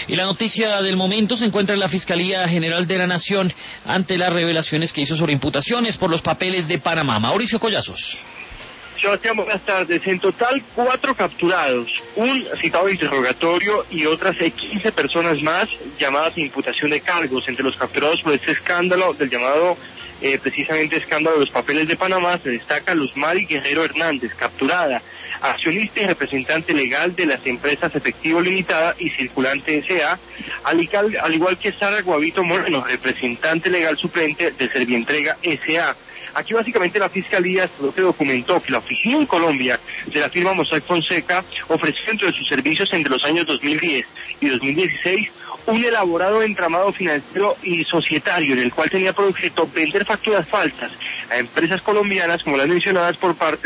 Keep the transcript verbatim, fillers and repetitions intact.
Y la noticia del momento se encuentra en la Fiscalía General de la Nación ante las revelaciones que hizo sobre imputaciones por los papeles de Panamá. Mauricio Collazos. Sebastián, buenas tardes. En total, cuatro capturados, un citado de interrogatorio y otras quince personas más llamadas a imputación de cargos. Entre los capturados por este escándalo del llamado eh, precisamente escándalo de los papeles de Panamá se destaca Luzmari Guerrero Hernández, capturada, accionista y representante legal de las empresas Efectivo Limitada y Circulante S A, al igual, al igual que Sara Guavito Moreno, representante legal suplente de Servientrega S A. Aquí básicamente la Fiscalía lo que documentó que la oficina en Colombia de la firma Mossack Fonseca ofreció dentro de sus servicios entre los años dos mil diez y dos mil dieciséis un elaborado entramado financiero y societario en el cual tenía por objeto vender facturas falsas a empresas colombianas como las mencionadas por parte